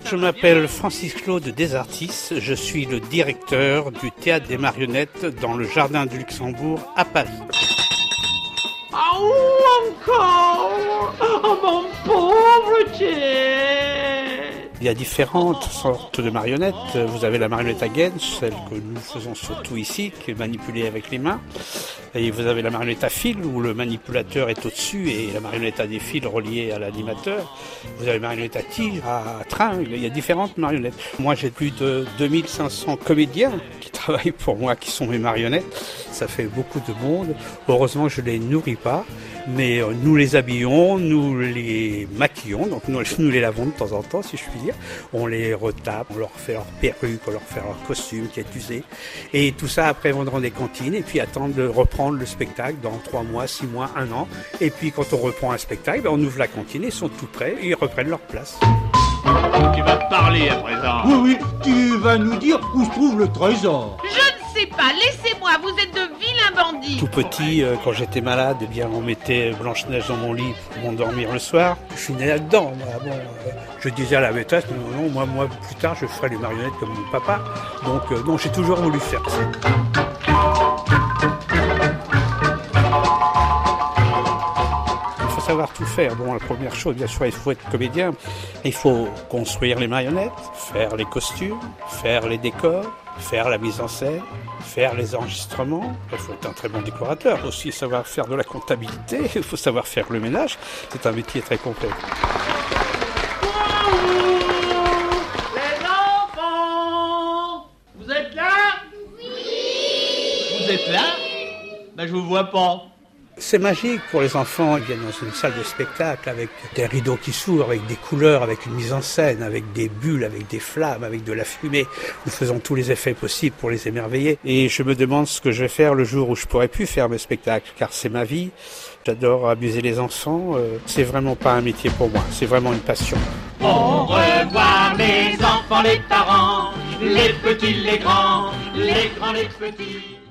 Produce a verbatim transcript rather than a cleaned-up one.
Je m'appelle Francis Claude Desartis, je suis le directeur du Théâtre des Marionnettes dans le Jardin du Luxembourg à Paris. Ah, encore! Oh, mon pauvre Tchè! Il y a différentes sortes de marionnettes. Vous avez la marionnette à gaines, celle que nous faisons surtout ici, qui est manipulée avec les mains. Et vous avez la marionnette à fil, où le manipulateur est au-dessus et la marionnette a des fils reliés à l'animateur. Vous avez la marionnette à tige, à tringle, il y a différentes marionnettes. Moi, j'ai plus de deux mille cinq cents comédiens qui travaillent pour moi, qui sont mes marionnettes. Ça fait beaucoup de monde. Heureusement, je ne les nourris pas, mais nous les habillons, nous les maquillons, donc nous, nous les lavons de temps en temps, si je puis dire. On les retape, on leur fait leur perruque, on leur fait leur costume qui est usé. Et tout ça, après, vont dans des cantines et puis attendre de reprendre le spectacle dans trois mois, six mois, un an. Et puis quand on reprend un spectacle, ben, on ouvre la cantine, ils sont tout prêts et ils reprennent leur place. Tu vas parler à présent. Oui, oui, tu vas nous dire où se trouve le trésor. Je ne sais pas, laissez-moi, vous êtes de vilains bandits. Tout petit, euh, quand j'étais malade, eh bien, on mettait Blanche-Neige dans mon lit pour m'endormir le soir. Je suis né là-dedans. Moi, bon, euh, je disais à la maîtresse, non, non, moi, moi, plus tard, je ferai les marionnettes comme mon papa. Donc, euh, non, j'ai toujours voulu faire ça. Savoir tout faire. Bon, la première chose, bien sûr, il faut être comédien. Il faut construire les marionnettes, faire les costumes, faire les décors, faire la mise en scène, faire les enregistrements. Il faut être un très bon décorateur. Il faut aussi savoir faire de la comptabilité. Il faut savoir faire le ménage. C'est un métier très complet. Les enfants! Vous êtes là? Vous êtes là? Ben, je vous vois pas. C'est magique pour les enfants. Ils viennent dans une salle de spectacle avec des rideaux qui s'ouvrent, avec des couleurs, avec une mise en scène, avec des bulles, avec des flammes, avec de la fumée. Nous faisons tous les effets possibles pour les émerveiller. Et je me demande ce que je vais faire le jour où je pourrai plus faire mes spectacles, car c'est ma vie. J'adore amuser les enfants. C'est vraiment pas un métier pour moi, c'est vraiment une passion. Au revoir les enfants, les parents, les petits, les grands, les grands, les petits.